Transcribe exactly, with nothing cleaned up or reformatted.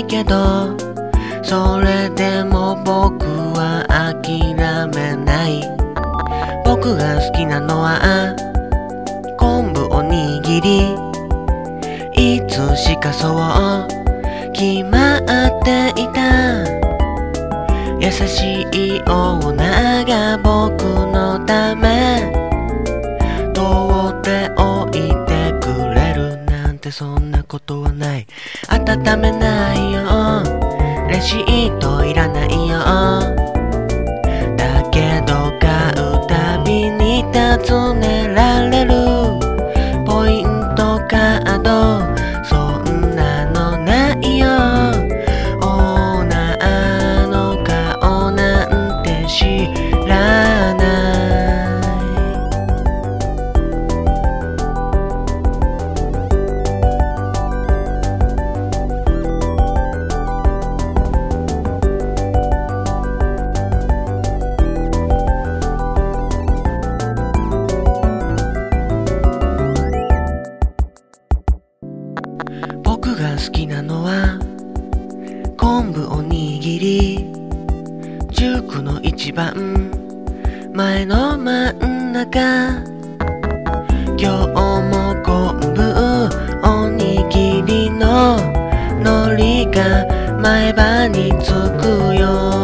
けど、それでも僕は諦めない。僕が好きなのは昆布おにぎり。いつしかそう決まっていた。優しいオーナーが僕のため取っておいてくれるなんて、そんなことはない。温めないよ、レシートいらないよ。だけど買うたびに尋ねられるポイントカード、そんなのないよ。オーナーの顔なんて知らない。僕が好きなのは昆布おにぎり。塾の一番前の真ん中。今日も昆布おにぎりの海苔が前歯につくよ。